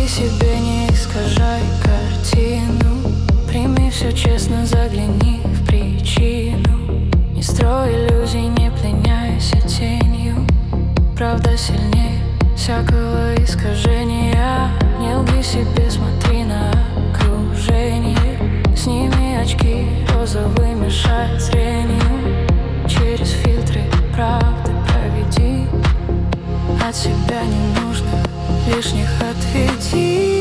лги себе, не искажай картину. Прими все честно, загляни в причину. Не строй иллюзий, не пленяйся тенью. Правда сильнее всякого искажения. Не лги себе, смотри на окружение. Сними очки розовые, мешают зрению. Через фильтры правды проведи. От себя не нужно лишних отведи.